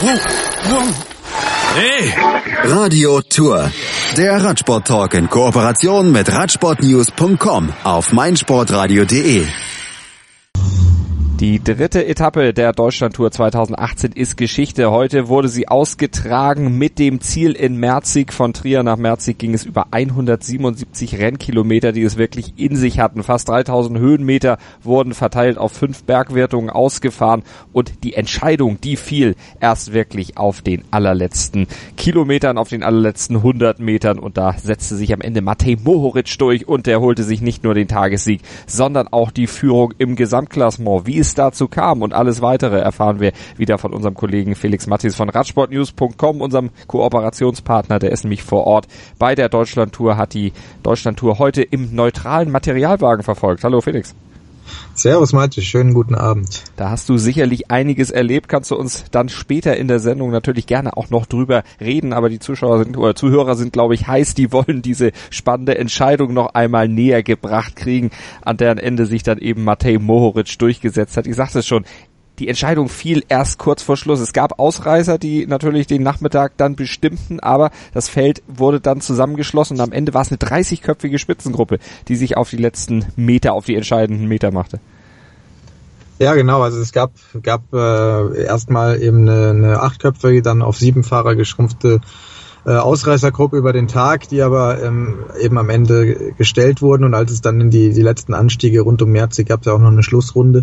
Hey! Radio Tour. Der Radsport-Talk in Kooperation mit Radsportnews.com auf meinsportradio.de. Die dritte Etappe der Deutschlandtour 2018 ist Geschichte. Heute wurde sie ausgetragen mit dem Ziel in Merzig. Von Trier nach Merzig ging es über 177 Rennkilometer, die es wirklich in sich hatten. Fast 3000 Höhenmeter wurden verteilt auf 5 Bergwertungen ausgefahren und die Entscheidung, die fiel erst wirklich auf den allerletzten Kilometern, auf den allerletzten 100 Metern und da setzte sich am Ende Matej Mohoric durch und der holte sich nicht nur den Tagessieg, sondern auch die Führung im Gesamtklassement. Wie es dazu kam und alles weitere erfahren wir wieder von unserem Kollegen Felix Mattis von Radsportnews.com, unserem Kooperationspartner, der ist nämlich vor Ort bei der Deutschlandtour, hat die Deutschlandtour heute im neutralen Materialwagen verfolgt. Hallo Felix. Servus Malte, schönen guten Abend. Da hast du sicherlich einiges erlebt, kannst du uns dann später in der Sendung natürlich gerne auch noch drüber reden, aber die Zuhörer sind, glaube ich, heiß, die wollen diese spannende Entscheidung noch einmal näher gebracht kriegen, an deren Ende sich dann eben Matej Mohoric durchgesetzt hat. Ich sagte es schon, die Entscheidung fiel erst kurz vor Schluss. Es gab Ausreißer, die natürlich den Nachmittag dann bestimmten, aber das Feld wurde dann zusammengeschlossen und am Ende war es eine 30-köpfige Spitzengruppe, die sich auf die letzten Meter, auf die entscheidenden Meter machte. Ja, genau. Also es gab erstmal eben eine 8-köpfige, dann auf 7 Fahrer geschrumpfte Ausreißergruppe über den Tag, die aber eben am Ende gestellt wurden und als es dann in die letzten Anstiege rund um Merzig gab es ja auch noch eine Schlussrunde.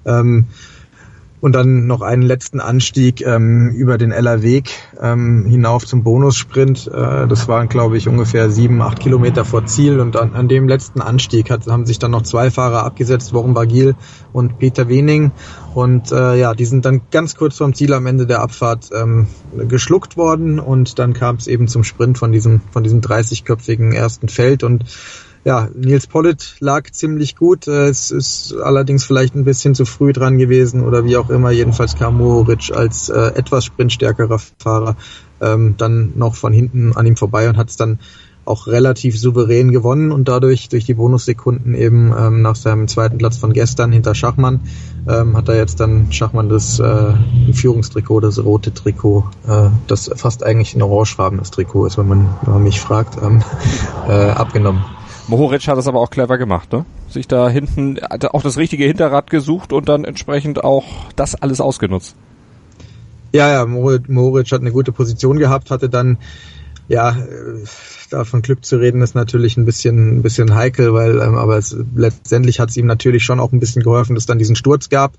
Und dann noch einen letzten Anstieg über den Ellerweg hinauf zum Bonussprint. Das waren, glaube ich, ungefähr 7-8 Kilometer vor Ziel. Und an dem letzten Anstieg haben sich dann noch 2 Fahrer abgesetzt, Worum Bagil und Peter Wening. Und die sind dann ganz kurz vorm Ziel am Ende der Abfahrt geschluckt worden. Und dann kam es eben zum Sprint von diesem 30-köpfigen ersten Feld. Und ja, Nils Politt lag ziemlich gut, es ist allerdings vielleicht ein bisschen zu früh dran gewesen oder wie auch immer, jedenfalls kam Mohoric als etwas sprintstärkerer Fahrer dann noch von hinten an ihm vorbei und hat es dann auch relativ souverän gewonnen und dadurch durch die Bonussekunden eben nach seinem zweiten Platz von gestern hinter Schachmann hat er jetzt dann Schachmann das Führungstrikot, das rote Trikot, das fast eigentlich ein orangefarbenes Trikot ist, wenn man mich fragt, abgenommen. Mohoric hat es aber auch clever gemacht, ne? Sich da hinten auch das richtige Hinterrad gesucht und dann entsprechend auch das alles ausgenutzt. Ja, Mohoric hat eine gute Position gehabt, hatte dann, da von Glück zu reden ist natürlich ein bisschen heikel, weil, aber letztendlich hat es ihm natürlich schon auch ein bisschen geholfen, dass es dann diesen Sturz gab,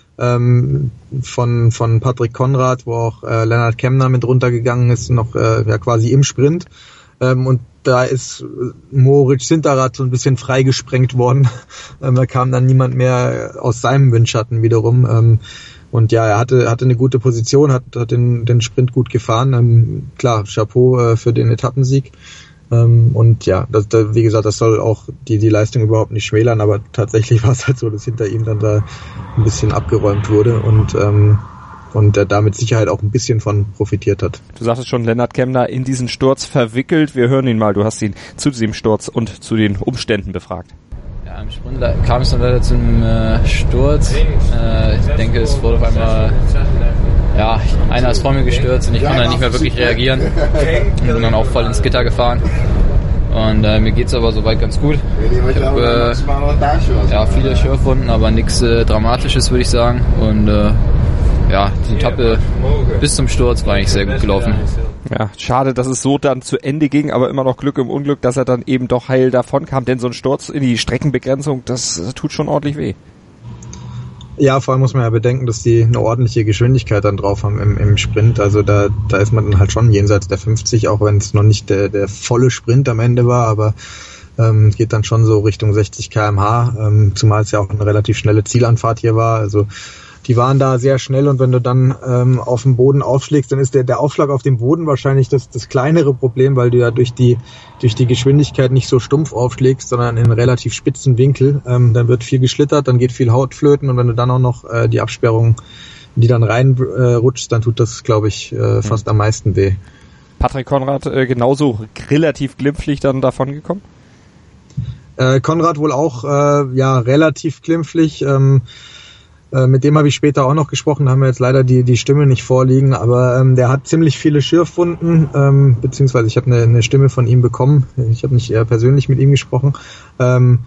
von Patrick Konrad, wo auch Lennart Kemner mit runtergegangen ist, noch quasi im Sprint. Und da ist Mohorics Hinterrad so ein bisschen freigesprengt worden. Da kam dann niemand mehr aus seinem Windschatten wiederum. Und ja, er hatte eine gute Position, hat den Sprint gut gefahren. Klar, Chapeau für den Etappensieg. Und ja, wie gesagt, das soll auch die Leistung überhaupt nicht schmälern, aber tatsächlich war es halt so, dass hinter ihm dann da ein bisschen abgeräumt wurde und er da mit Sicherheit auch ein bisschen von profitiert hat. Du sagtest schon, Lennart Kemner in diesen Sturz verwickelt. Wir hören ihn mal. Du hast ihn zu diesem Sturz und zu den Umständen befragt. Ja, im Sprint kam es dann leider zu einem Sturz. Ich denke, es wurde auf einmal, einer ist vor mir gestürzt und ich konnte dann nicht mehr wirklich reagieren und bin dann auch voll ins Gitter gefahren. Und mir geht's aber soweit ganz gut. Ich habe viele Schürfwunden, aber nichts Dramatisches, würde ich sagen. Und die Etappe bis zum Sturz war eigentlich sehr gut gelaufen. Ja, schade, dass es so dann zu Ende ging, aber immer noch Glück im Unglück, dass er dann eben doch heil davon kam, denn so ein Sturz in die Streckenbegrenzung, das tut schon ordentlich weh. Ja, vor allem muss man ja bedenken, dass die eine ordentliche Geschwindigkeit dann drauf haben im Sprint. Also da ist man dann halt schon jenseits der 50, auch wenn es noch nicht der volle Sprint am Ende war, aber geht dann schon so Richtung 60 km/h, zumal es ja auch eine relativ schnelle Zielanfahrt hier war. Also die waren da sehr schnell und wenn du dann auf dem Boden aufschlägst, dann ist der Aufschlag auf dem Boden wahrscheinlich das kleinere Problem, weil du ja durch die Geschwindigkeit nicht so stumpf aufschlägst, sondern in einen relativ spitzen Winkel. Dann wird viel geschlittert, dann geht viel Haut flöten und wenn du dann auch noch die Absperrung, die dann reinrutscht, dann tut das, glaube ich, fast am meisten weh. Patrick Konrad genauso relativ glimpflich dann davon gekommen? Konrad wohl auch relativ glimpflich. Mit dem habe ich später auch noch gesprochen, haben wir jetzt leider die Stimme nicht vorliegen, aber der hat ziemlich viele Schürfwunden, beziehungsweise ich habe eine Stimme von ihm bekommen. Ich habe nicht persönlich mit ihm gesprochen. Er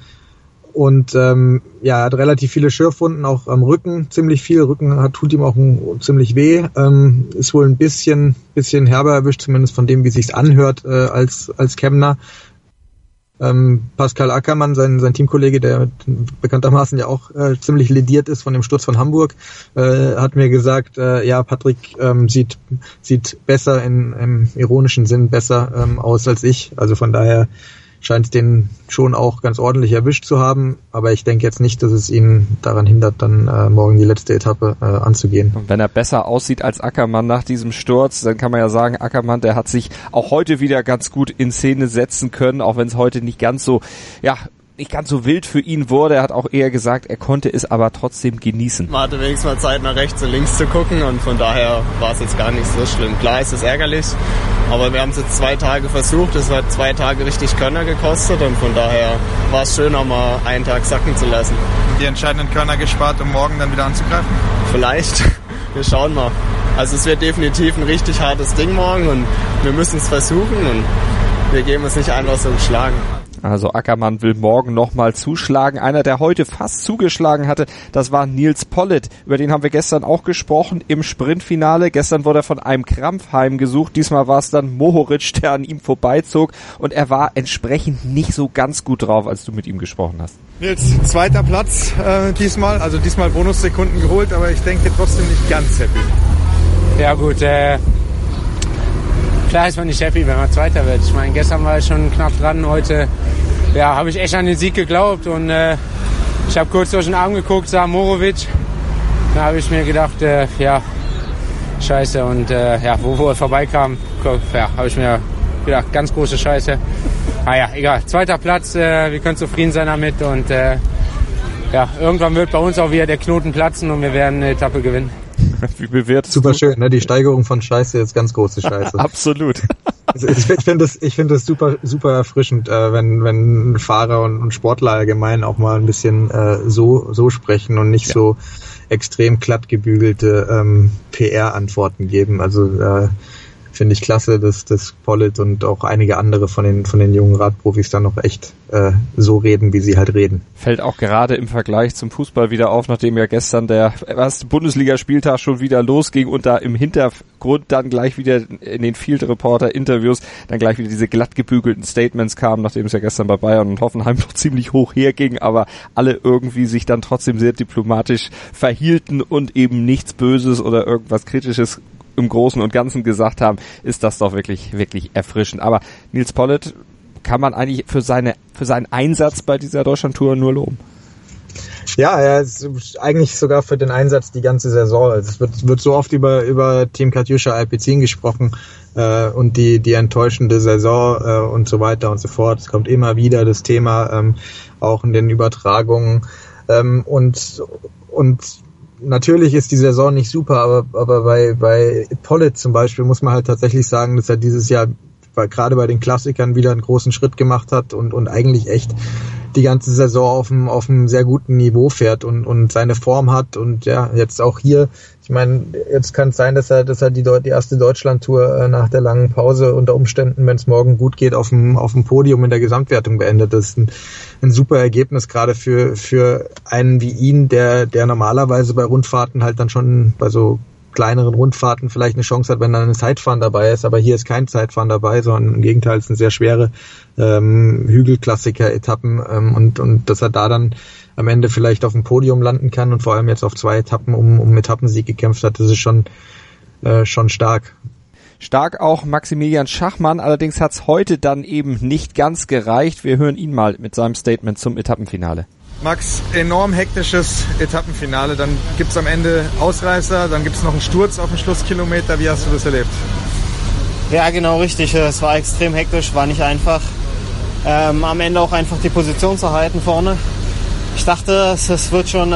hat relativ viele Schürfwunden, auch am Rücken, ziemlich viel. Rücken tut ihm auch ziemlich weh. Ist wohl ein bisschen herber erwischt, zumindest von dem, wie es sich anhört als Kemner. Pascal Ackermann, sein Teamkollege, der bekanntermaßen ja auch ziemlich lediert ist von dem Sturz von Hamburg, hat mir gesagt, Patrick sieht besser im ironischen Sinn besser aus als ich. Also von daher scheint es den schon auch ganz ordentlich erwischt zu haben, aber ich denke jetzt nicht, dass es ihn daran hindert, dann morgen die letzte Etappe anzugehen. Und wenn er besser aussieht als Ackermann nach diesem Sturz, dann kann man ja sagen, Ackermann, der hat sich auch heute wieder ganz gut in Szene setzen können, auch wenn es heute nicht ganz so wild für ihn wurde. Er hat auch eher gesagt, er konnte es aber trotzdem genießen. Man hatte wenigstens mal Zeit, nach rechts und links zu gucken und von daher war es jetzt gar nicht so schlimm. Klar ist es ärgerlich, aber wir haben es jetzt 2 Tage versucht. Es hat 2 Tage richtig Körner gekostet und von daher war es schön, auch mal einen Tag sacken zu lassen. Die entscheidenden Körner gespart, um morgen dann wieder anzugreifen? Vielleicht. Wir schauen mal. Also es wird definitiv ein richtig hartes Ding morgen und wir müssen es versuchen und wir geben es nicht einfach so geschlagen. Also Ackermann will morgen nochmal zuschlagen. Einer, der heute fast zugeschlagen hatte, das war Nils Politt. Über den haben wir gestern auch gesprochen im Sprintfinale. Gestern wurde er von einem Krampf heimgesucht. Diesmal war es dann Mohoric, der an ihm vorbeizog. Und er war entsprechend nicht so ganz gut drauf, als du mit ihm gesprochen hast. Nils, 2. Platz diesmal. Also diesmal Bonussekunden geholt, aber ich denke trotzdem nicht ganz happy. Ja gut, klar ist man nicht happy, wenn man Zweiter wird. Ich meine, gestern war ich schon knapp dran, heute habe ich echt an den Sieg geglaubt und ich habe kurz durch den Arm geguckt, sah Mohoric. Da habe ich mir gedacht, scheiße und wo er vorbeikam, habe ich mir gedacht, ganz große Scheiße. Egal, 2. Platz, wir können zufrieden sein damit und irgendwann wird bei uns auch wieder der Knoten platzen und wir werden eine Etappe gewinnen. Wie bewertest Super schön, ne? Die Steigerung von Scheiße ist ganz große Scheiße. Absolut. Ich finde das super, super erfrischend, wenn Fahrer und Sportler allgemein auch mal ein bisschen so sprechen und nicht so extrem glatt gebügelte PR-Antworten geben. Also finde ich klasse, dass Politt und auch einige andere von den jungen Radprofis dann noch echt so reden, wie sie halt reden. Fällt auch gerade im Vergleich zum Fußball wieder auf, nachdem ja gestern der erste Bundesligaspieltag schon wieder losging und da im Hintergrund dann gleich wieder in den Field Reporter Interviews dann gleich wieder diese glatt gebügelten Statements kamen, nachdem es ja gestern bei Bayern und Hoffenheim noch ziemlich hoch herging, aber alle irgendwie sich dann trotzdem sehr diplomatisch verhielten und eben nichts Böses oder irgendwas Kritisches im Großen und Ganzen gesagt haben, ist das doch wirklich, wirklich erfrischend. Aber Nils Politt kann man eigentlich für seinen Einsatz bei dieser Deutschlandtour nur loben. Ja, er ist eigentlich sogar für den Einsatz die ganze Saison. Es wird so oft über Team Katusha Alpecin gesprochen und die enttäuschende Saison und so weiter und so fort. Es kommt immer wieder das Thema, auch in den Übertragungen und natürlich ist die Saison nicht super, aber bei Politt zum Beispiel muss man halt tatsächlich sagen, dass er dieses Jahr gerade bei den Klassikern wieder einen großen Schritt gemacht hat und eigentlich echt die ganze Saison auf einem sehr guten Niveau fährt und seine Form hat und ja, jetzt auch hier, ich meine, jetzt kann es sein, dass er die erste Deutschlandtour nach der langen Pause unter Umständen, wenn es morgen gut geht, auf dem Podium in der Gesamtwertung beendet. Das ist ein super Ergebnis, gerade für einen wie ihn, der normalerweise bei Rundfahrten halt dann schon bei so kleineren Rundfahrten vielleicht eine Chance hat, wenn dann ein Zeitfahren dabei ist, aber hier ist kein Zeitfahren dabei, sondern im Gegenteil, es sind sehr schwere Hügelklassiker-Etappen und dass er da dann am Ende vielleicht auf dem Podium landen kann und vor allem jetzt auf 2 Etappen um Etappensieg gekämpft hat, das ist schon stark. Stark auch Maximilian Schachmann, allerdings hat's heute dann eben nicht ganz gereicht. Wir hören ihn mal mit seinem Statement zum Etappenfinale. Max, enorm hektisches Etappenfinale, dann gibt's am Ende Ausreißer, dann gibt's noch einen Sturz auf dem Schlusskilometer. Wie hast du das erlebt? Ja, genau richtig. Es war extrem hektisch, war nicht einfach. Am Ende auch einfach die Position zu halten vorne. Ich dachte, es wird schon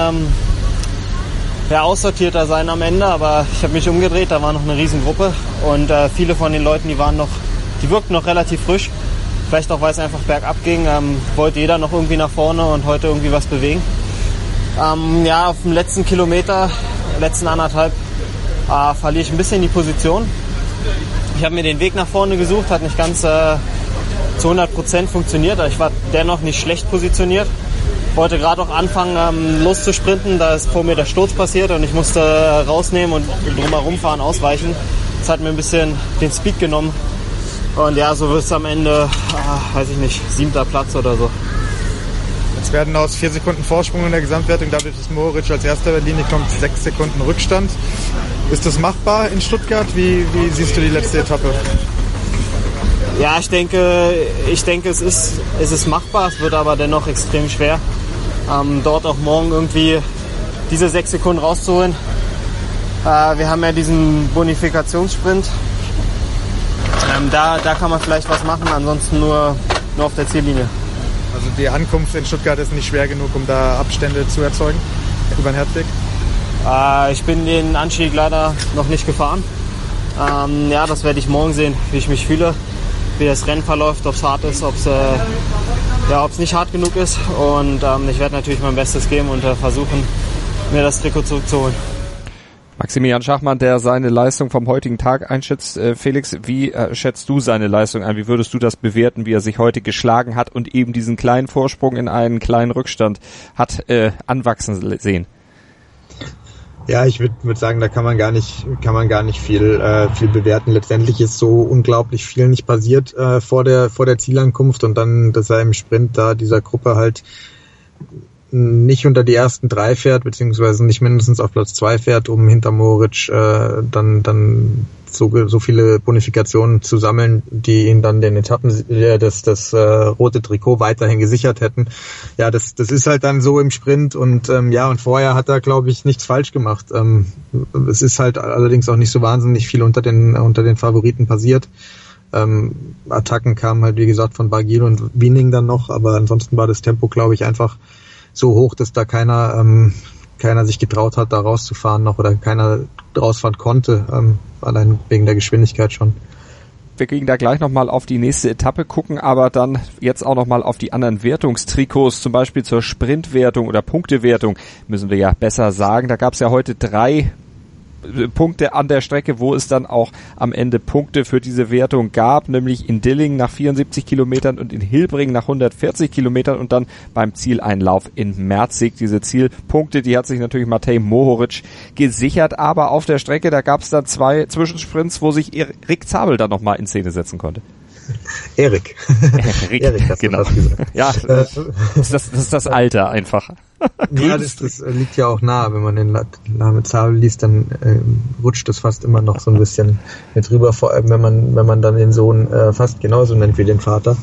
aussortierter sein am Ende, aber ich habe mich umgedreht, da war noch eine Riesengruppe und viele von den Leuten, die wirkten noch relativ frisch. Vielleicht auch, weil es einfach bergab ging, wollte jeder noch irgendwie nach vorne und heute irgendwie was bewegen. Auf dem letzten Kilometer, letzten 1,5, verliere ich ein bisschen die Position. Ich habe mir den Weg nach vorne gesucht, hat nicht ganz zu 100% funktioniert, aber ich war dennoch nicht schlecht positioniert. Wollte gerade auch anfangen loszusprinten, da ist vor mir der Sturz passiert und ich musste rausnehmen und drumherum fahren, ausweichen. Das hat mir ein bisschen den Speed genommen und ja, so wird es am Ende, 7. Platz oder so. Jetzt werden aus 4 Sekunden Vorsprung in der Gesamtwertung, dadurch, dass Mohoric als erster über die Linie kommt, 6 Sekunden Rückstand. Ist das machbar in Stuttgart? Wie siehst du die letzte Etappe? Ja, ich denke, es ist machbar, es wird aber dennoch extrem schwer, dort auch morgen irgendwie diese 6 Sekunden rauszuholen. Wir haben ja diesen Bonifikationssprint. Da kann man vielleicht was machen, ansonsten nur auf der Ziellinie. Also die Ankunft in Stuttgart ist nicht schwer genug, um da Abstände zu erzeugen über den Herzweg? Ich bin den Anstieg leider noch nicht gefahren. Das werde ich morgen sehen, wie ich mich fühle, wie das Rennen verläuft, ob es hart ist, ob es nicht hart genug ist. Und ich werde natürlich mein Bestes geben und versuchen, mir das Trikot zurückzuholen. Maximilian Schachmann, der seine Leistung vom heutigen Tag einschätzt. Felix, wie schätzt du seine Leistung ein? Wie würdest du das bewerten, wie er sich heute geschlagen hat und eben diesen kleinen Vorsprung in einen kleinen Rückstand hat anwachsen sehen? Ja, ich würde sagen, da kann man gar nicht viel bewerten. Letztendlich ist so unglaublich viel nicht passiert vor der Zielankunft und dann, dass er im Sprint da dieser Gruppe halt nicht unter die ersten 3 fährt, beziehungsweise nicht mindestens auf Platz 2 fährt, um hinter Mohoric dann so viele Bonifikationen zu sammeln, die ihn dann den Etappen das rote Trikot weiterhin gesichert hätten. Ja, das ist halt dann so im Sprint und und vorher hat er, glaube ich, nichts falsch gemacht. Es ist halt allerdings auch nicht so wahnsinnig viel unter den Favoriten passiert. Attacken kamen halt, wie gesagt, von Barguil und Wiening dann noch, aber ansonsten war das Tempo, glaube ich, einfach so hoch, dass da keiner sich getraut hat, da rauszufahren noch oder keiner rausfahren konnte, allein wegen der Geschwindigkeit schon. Wir kriegen da gleich nochmal auf die nächste Etappe gucken, aber dann jetzt auch nochmal auf die anderen Wertungstrikots, zum Beispiel zur Sprintwertung oder Punktewertung, müssen wir ja besser sagen. Da gab es ja heute 3 Punkte an der Strecke, wo es dann auch am Ende Punkte für diese Wertung gab, nämlich in Dillingen nach 74 Kilometern und in Hilbring nach 140 Kilometern und dann beim Zieleinlauf in Merzig. Diese Zielpunkte, die hat sich natürlich Matej Mohoric gesichert, aber auf der Strecke, da gab es dann 2 Zwischensprints, wo sich Erik Zabel dann nochmal in Szene setzen konnte. Erik, hast du genau. das gesagt. Ja, das ist das Alter einfach. Ja, das liegt ja auch nahe. Wenn man den Namen Zabel liest, dann rutscht das fast immer noch so ein bisschen mit rüber, vor allem wenn man dann den Sohn fast genauso nennt wie den Vater.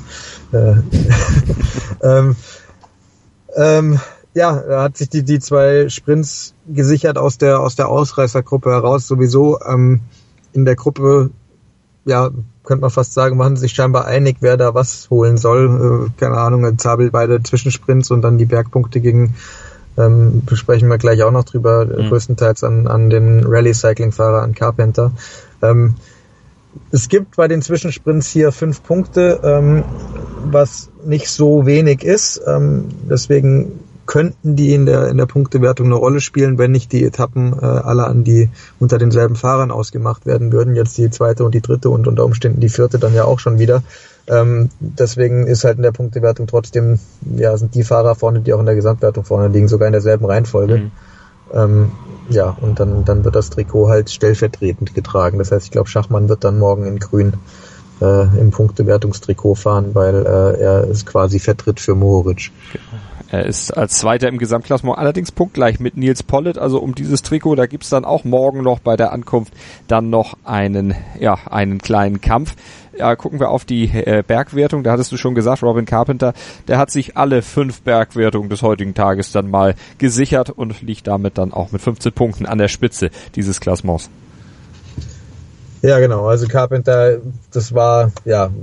Er hat sich die 2 Sprints gesichert aus der Ausreißergruppe heraus. Sowieso in der Gruppe, könnte man fast sagen, machen sich scheinbar einig, wer da was holen soll. Keine Ahnung, Zabel beide Zwischensprints und dann die Bergpunkte gegen, besprechen wir gleich auch noch drüber, größtenteils an den Rallye-Cycling-Fahrer, an Carpenter. Es gibt bei den Zwischensprints hier 5 Punkte, was nicht so wenig ist. Deswegen könnten die in der Punktewertung eine Rolle spielen, wenn nicht die Etappen alle unter denselben Fahrern ausgemacht werden würden. Jetzt die 2. und die 3. und unter Umständen die 4. dann ja auch schon wieder. Deswegen ist halt in der Punktewertung trotzdem, sind die Fahrer vorne, die auch in der Gesamtwertung vorne liegen, sogar in derselben Reihenfolge. Und dann wird das Trikot halt stellvertretend getragen. Das heißt, ich glaube, Schachmann wird dann morgen in Grün im Punktewertungstrikot fahren, weil er es quasi vertritt für Mohoric. Er ist als Zweiter im Gesamtklassement, allerdings punktgleich mit Nils Pollitt, also um dieses Trikot, da gibt's dann auch morgen noch bei der Ankunft dann noch einen kleinen Kampf. Ja, gucken wir auf die Bergwertung, da hattest du schon gesagt, Robin Carpenter, der hat sich alle 5 Bergwertungen des heutigen Tages dann mal gesichert und liegt damit dann auch mit 15 Punkten an der Spitze dieses Klassements. Ja, genau, also Carpenter, das war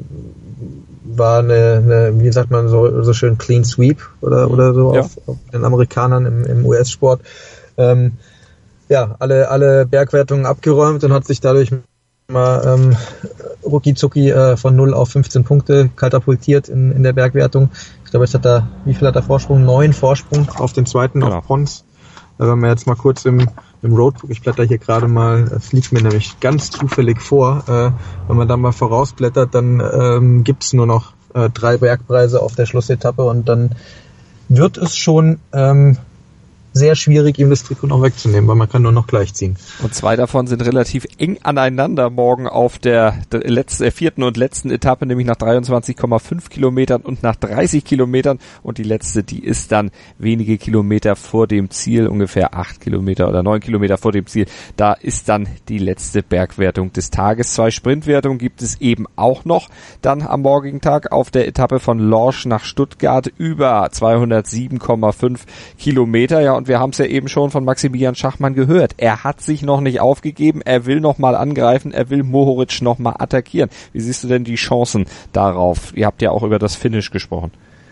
eine, wie sagt man so schön, Clean Sweep oder so auf den Amerikanern im US-Sport. Alle Bergwertungen abgeräumt und hat sich dadurch mal rucki-zucki von 0 auf 15 Punkte katapultiert in der Bergwertung. Ich glaube, wie viel hat er Vorsprung? 9 Vorsprung auf den zweiten, genau. Auf Pons. Wenn wir jetzt mal kurz im Roadbook, ich blätter hier gerade mal, es liegt mir nämlich ganz zufällig vor, wenn man da mal vorausblättert, dann gibt's nur noch 3 Bergpreise auf der Schlussetappe und dann wird es schon sehr schwierig, ihm das Trikot noch wegzunehmen, weil man kann nur noch gleich ziehen. Und 2 davon sind relativ eng aneinander morgen auf der 4. und letzten Etappe, nämlich nach 23,5 Kilometern und nach 30 Kilometern. Und die letzte, die ist dann wenige Kilometer vor dem Ziel, ungefähr 8 Kilometer oder 9 Kilometer vor dem Ziel. Da ist dann die letzte Bergwertung des Tages. 2 Sprintwertungen gibt es eben auch noch dann am morgigen Tag auf der Etappe von Lorsch nach Stuttgart über 207,5 Kilometer. Ja, und wir haben es ja eben schon von Maximilian Schachmann gehört. Er hat sich noch nicht aufgegeben, er will noch mal angreifen, er will Mohoric noch mal attackieren. Wie siehst du denn die Chancen darauf? Ihr habt ja auch über das Finish gesprochen.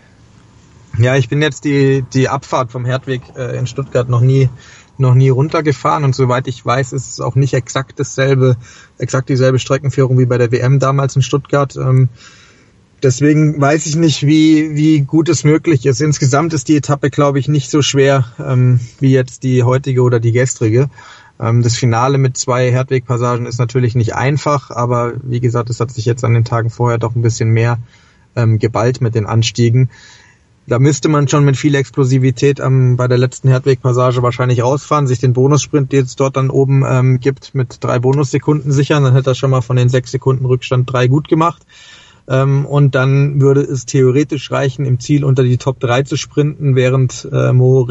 Ja, ich bin jetzt die Abfahrt vom Herdweg in Stuttgart noch nie runtergefahren und soweit ich weiß, ist es auch nicht exakt dieselbe Streckenführung wie bei der WM damals in Stuttgart. Deswegen weiß ich nicht, wie gut es möglich ist. Insgesamt ist die Etappe, glaube ich, nicht so schwer wie jetzt die heutige oder die gestrige. Das Finale mit 2 Herdwegpassagen ist natürlich nicht einfach, aber wie gesagt, es hat sich jetzt an den Tagen vorher doch ein bisschen mehr geballt mit den Anstiegen. Da müsste man schon mit viel Explosivität bei der letzten Herdwegpassage wahrscheinlich rausfahren, sich den Bonussprint, den es dort dann oben gibt, mit 3 Bonussekunden sichern. Dann hätte er schon mal von den 6 Sekunden Rückstand 3 gut gemacht. Und dann würde es theoretisch reichen, im Ziel unter die Top 3 zu sprinten, während wenn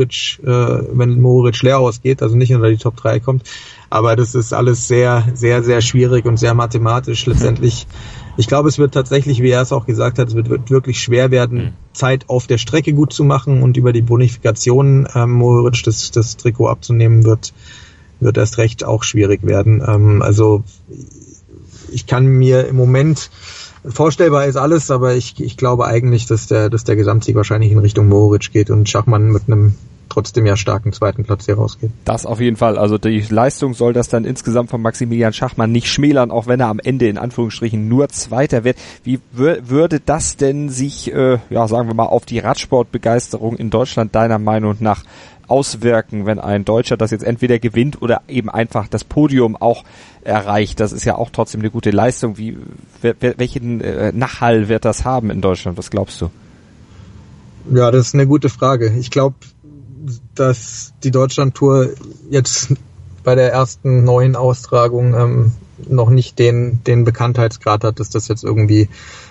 Mohoric leer ausgeht, also nicht unter die Top 3 kommt. Aber das ist alles sehr, sehr, sehr schwierig und sehr mathematisch. Letztendlich, ich glaube, es wird tatsächlich, wie er es auch gesagt hat, es wird wirklich schwer werden, Zeit auf der Strecke gut zu machen und über die Bonifikationen Mohoric das Trikot abzunehmen, wird erst recht auch schwierig werden. Also ich kann mir im Moment vorstellbar ist alles, aber ich glaube eigentlich, dass der Gesamtsieg wahrscheinlich in Richtung Mohoric geht und Schachmann mit einem trotzdem ja starken 2. Platz hier rausgeht. Das auf jeden Fall. Also die Leistung soll das dann insgesamt von Maximilian Schachmann nicht schmälern, auch wenn er am Ende in Anführungsstrichen nur 2. wird. Wie würde das denn sich, sagen wir mal, auf die Radsportbegeisterung in Deutschland deiner Meinung nach auswirken, wenn ein Deutscher das jetzt entweder gewinnt oder eben einfach das Podium auch erreicht? Das ist ja auch trotzdem eine gute Leistung. Welchen Nachhall wird das haben in Deutschland? Was glaubst du? Ja, das ist eine gute Frage. Ich glaube, dass die Deutschlandtour jetzt bei der ersten neuen Austragung noch nicht den Bekanntheitsgrad hat, dass das jetzt irgendwie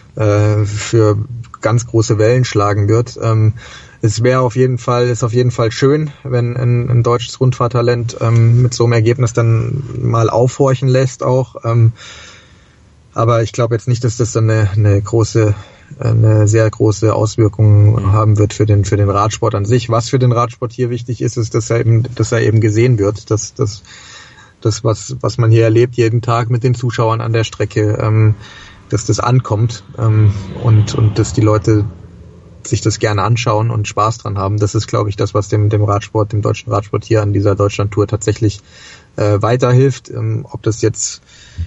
für ganz große Wellen schlagen wird. Es ist auf jeden Fall schön, wenn ein deutsches Rundfahrttalent mit so einem Ergebnis dann mal aufhorchen lässt auch. Aber ich glaube jetzt nicht, dass das dann eine sehr große Auswirkung haben wird für den Radsport an sich. Was für den Radsport hier wichtig ist, ist, dass er eben gesehen wird, dass das, was man hier erlebt jeden Tag mit den Zuschauern an der Strecke, dass das ankommt und dass die Leute sich das gerne anschauen und Spaß dran haben. Das ist, glaube ich, das, was dem deutschen Radsport hier an dieser Deutschlandtour tatsächlich weiterhilft. Ob das jetzt,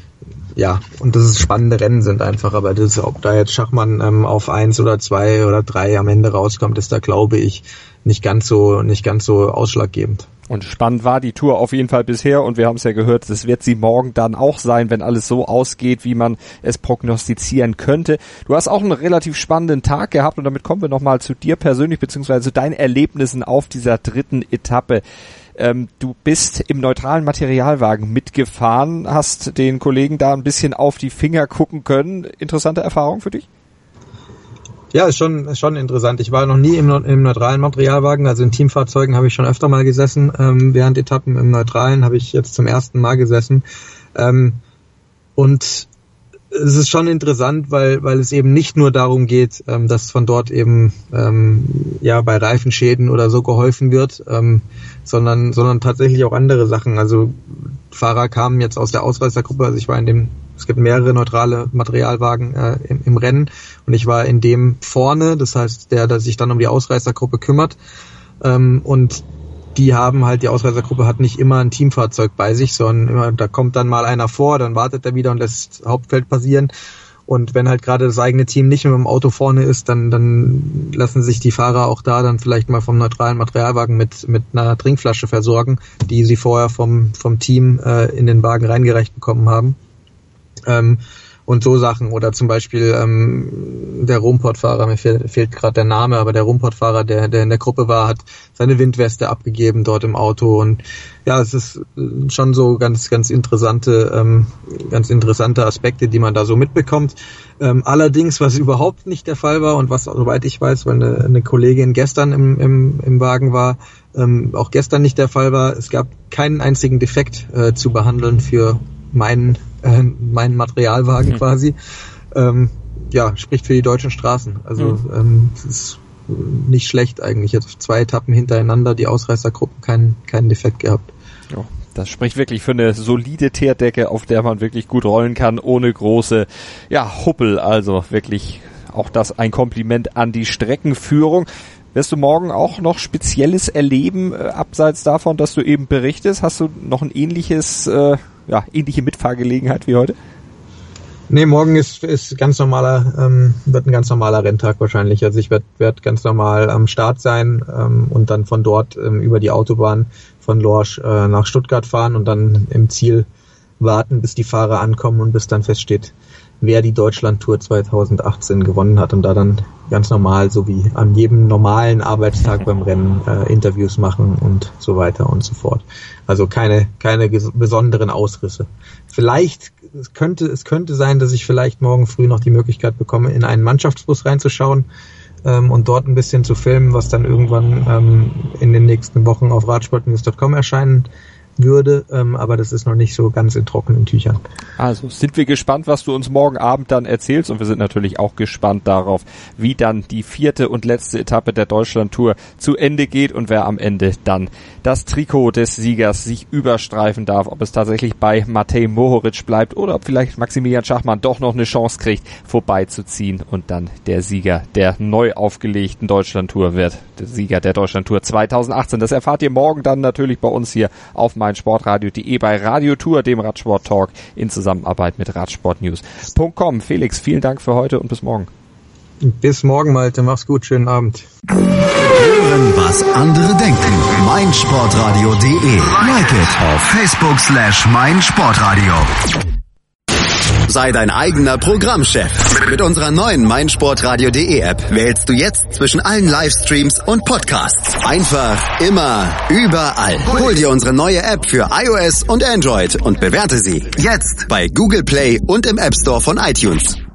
und dass es spannende Rennen sind einfach, aber ob da jetzt Schachmann auf 1 oder 2 oder 3 am Ende rauskommt, ist da, glaube ich, nicht ganz so ausschlaggebend. Und spannend war die Tour auf jeden Fall bisher und wir haben es ja gehört, das wird sie morgen dann auch sein, wenn alles so ausgeht, wie man es prognostizieren könnte. Du hast auch einen relativ spannenden Tag gehabt und damit kommen wir nochmal zu dir persönlich, beziehungsweise zu deinen Erlebnissen auf dieser 3. Etappe. Du bist im neutralen Materialwagen mitgefahren, hast den Kollegen da ein bisschen auf die Finger gucken können. Interessante Erfahrung für dich? Ja, ist schon interessant. Ich war noch nie im neutralen Materialwagen, also in Teamfahrzeugen habe ich schon öfter mal gesessen. Während Etappen im Neutralen habe ich jetzt zum ersten Mal gesessen. Und es ist schon interessant, weil es eben nicht nur darum geht, dass von dort eben bei Reifenschäden oder so geholfen wird, sondern tatsächlich auch andere Sachen. Also Fahrer kamen jetzt aus der Ausreißergruppe, also ich war es gibt mehrere neutrale Materialwagen im Rennen und ich war in dem vorne, das heißt der sich dann um die Ausreißergruppe kümmert, und die Ausreißergruppe hat nicht immer ein Teamfahrzeug bei sich, sondern immer, da kommt dann mal einer vor, dann wartet er wieder und lässt Hauptfeld passieren. Und wenn halt gerade das eigene Team nicht mit dem Auto vorne ist, dann lassen sich die Fahrer auch da dann vielleicht mal vom neutralen Materialwagen mit einer Trinkflasche versorgen, die sie vorher vom Team in den Wagen reingereicht bekommen haben. Und so Sachen. Oder zum Beispiel der Rumport-Fahrer, mir fehlt gerade der Name, aber der Rumport-Fahrer, der in der Gruppe war, hat seine Windweste abgegeben dort im Auto. Und ja, es ist schon so ganz interessante Aspekte, die man da so mitbekommt. Allerdings, was überhaupt nicht der Fall war und was, soweit ich weiß, weil eine Kollegin gestern im Wagen war, auch gestern nicht der Fall war, es gab keinen einzigen Defekt zu behandeln für meinen Materialwagen quasi. Spricht für die deutschen Straßen. Also es ist nicht schlecht eigentlich. Jetzt 2 Etappen hintereinander die Ausreißergruppen keinen Defekt gehabt. Ja, das spricht wirklich für eine solide Teerdecke, auf der man wirklich gut rollen kann, ohne große Huppel. Also wirklich auch das ein Kompliment an die Streckenführung. Wirst du morgen auch noch Spezielles erleben, abseits davon, dass du eben berichtest? Hast du noch ein ähnliche Mitfahrgelegenheit wie heute? Nee, morgen ist wird ein ganz normaler Renntag wahrscheinlich. Also ich werd ganz normal am Start sein und dann von dort über die Autobahn von Lorsch nach Stuttgart fahren und dann im Ziel warten, bis die Fahrer ankommen und bis dann feststeht, wer die Deutschlandtour 2018 gewonnen hat und da dann ganz normal, so wie an jedem normalen Arbeitstag beim Rennen, Interviews machen und so weiter und so fort. Also keine besonderen Ausrisse. Vielleicht, es könnte sein, dass ich vielleicht morgen früh noch die Möglichkeit bekomme, in einen Mannschaftsbus reinzuschauen und dort ein bisschen zu filmen, was dann irgendwann in den nächsten Wochen auf radsportnews.com erscheinen würde, aber das ist noch nicht so ganz in trockenen Tüchern. Also sind wir gespannt, was du uns morgen Abend dann erzählst, und wir sind natürlich auch gespannt darauf, wie dann die 4. und letzte Etappe der Deutschlandtour zu Ende geht und wer am Ende dann das Trikot des Siegers sich überstreifen darf, ob es tatsächlich bei Matej Mohoric bleibt oder ob vielleicht Maximilian Schachmann doch noch eine Chance kriegt, vorbeizuziehen und dann der Sieger der neu aufgelegten Deutschlandtour wird. Der Sieger der Deutschlandtour 2018. Das erfahrt ihr morgen dann natürlich bei uns hier auf meinsportradio.de bei Radiotour, dem Radsport-Talk in Zusammenarbeit mit radsportnews.com. Felix, vielen Dank für heute und bis morgen. Bis morgen, Malte. Mach's gut. Schönen Abend. Hören, was andere denken. meinsportradio.de. Like it auf Facebook/meinsportradio. Sei dein eigener Programmchef. Mit unserer neuen meinsportradio.de App wählst du jetzt zwischen allen Livestreams und Podcasts. Einfach, immer, überall. Hol dir unsere neue App für iOS und Android und bewerte sie jetzt bei Google Play und im App Store von iTunes.